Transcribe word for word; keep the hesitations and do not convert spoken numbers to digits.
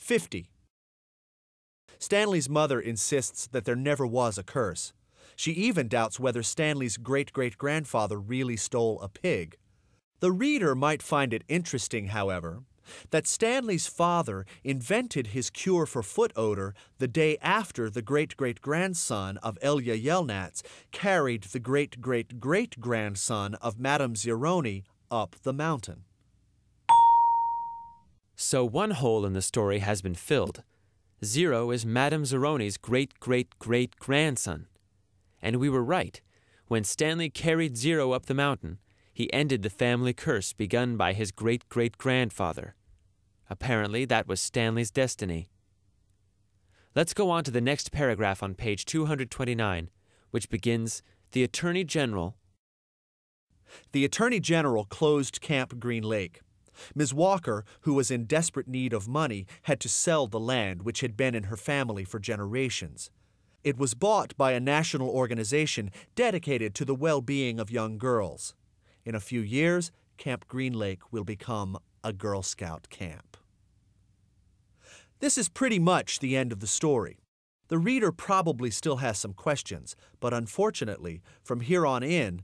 fifty. Stanley's mother insists that there never was a curse. She even doubts whether Stanley's great-great-grandfather really stole a pig. The reader might find it interesting, however, that Stanley's father invented his cure for foot odor the day after the great-great-grandson of Elya Yelnats carried the great-great-great-grandson of Madame Zeroni up the mountain. So one hole in the story has been filled. Zero is Madame Zeroni's great-great-great-grandson. And we were right. When Stanley carried Zero up the mountain, he ended the family curse begun by his great-great-grandfather. Apparently, that was Stanley's destiny. Let's go on to the next paragraph on page two hundred twenty-nine, which begins, "The Attorney General." The Attorney General closed Camp Green Lake. Miz Walker, who was in desperate need of money, had to sell the land which had been in her family for generations. It was bought by a national organization dedicated to the well-being of young girls. In a few years, Camp Green Lake will become a Girl Scout camp. This is pretty much the end of the story. The reader probably still has some questions, but unfortunately, from here on in,